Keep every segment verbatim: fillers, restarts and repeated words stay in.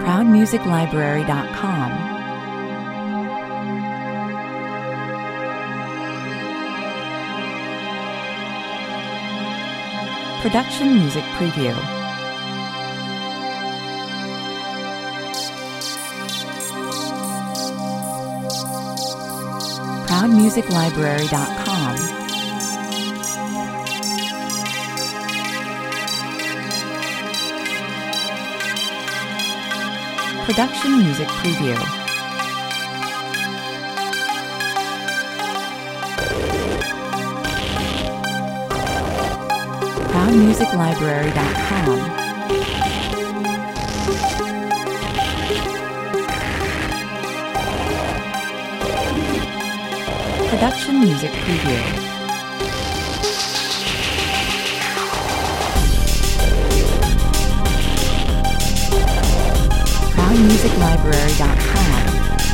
proud music library dot com. Production Music Preview. proud music library dot com. Production Music Preview. proud music library dot com. Production Music Preview. proud music library dot com.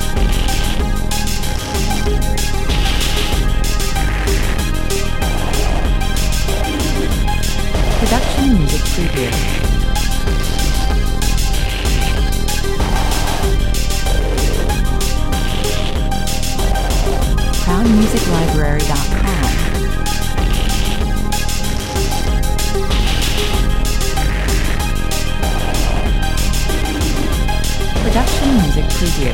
Production Music Preview. proud music library dot com. Production Music Preview.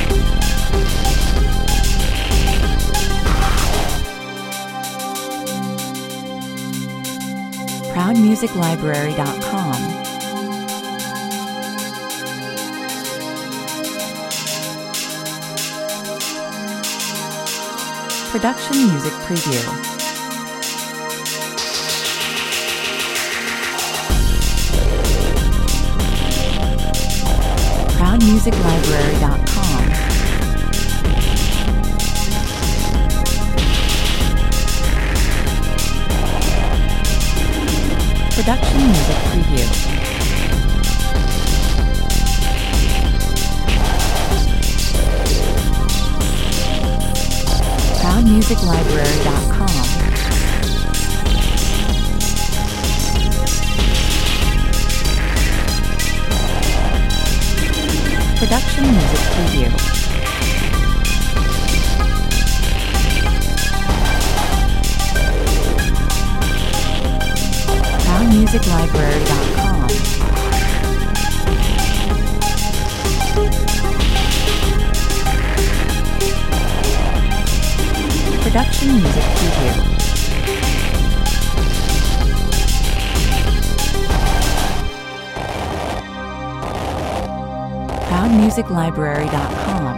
proud music library dot com. Production Music Preview. proud music library dot com. Production Music Preview. proud music library dot com. Production Music Preview. proud music library dot com. Production Music Preview. proud music library dot com.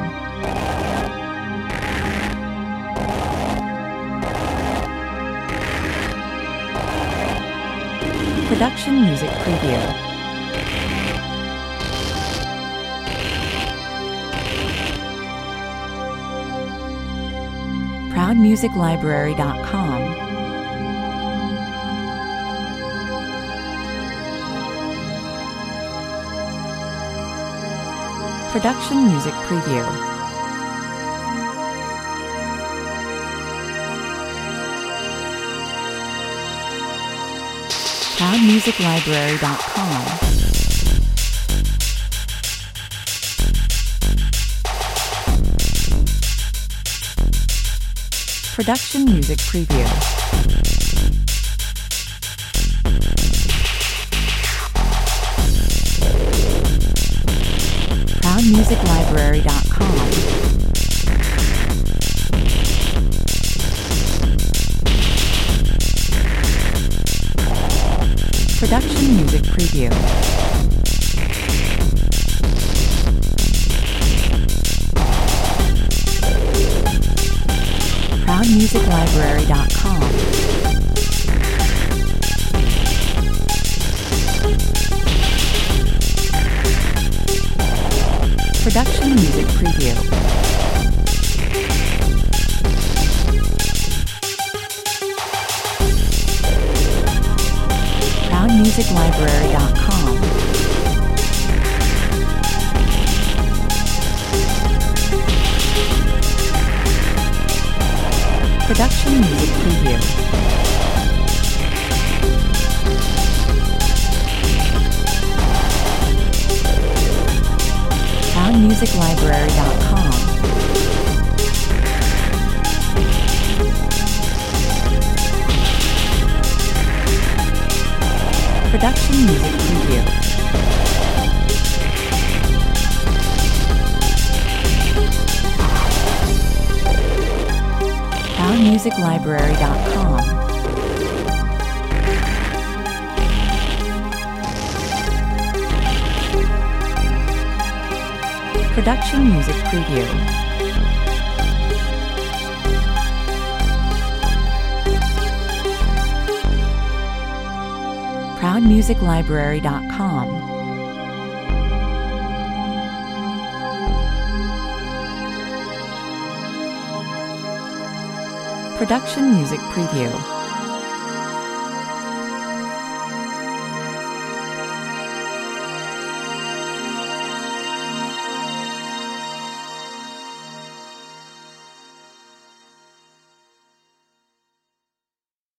Production Music Preview. proud music library dot com. Production Music Preview. proud music library dot com. Production Music Preview. proud music library dot com. Production Music Preview. proud music library dot com. Production Music Preview. proud music library dot com. Production Music Preview. music library dot com. Production Music Preview. proud music library dot com. Production Music Preview. proud music library dot com. Production Music Preview.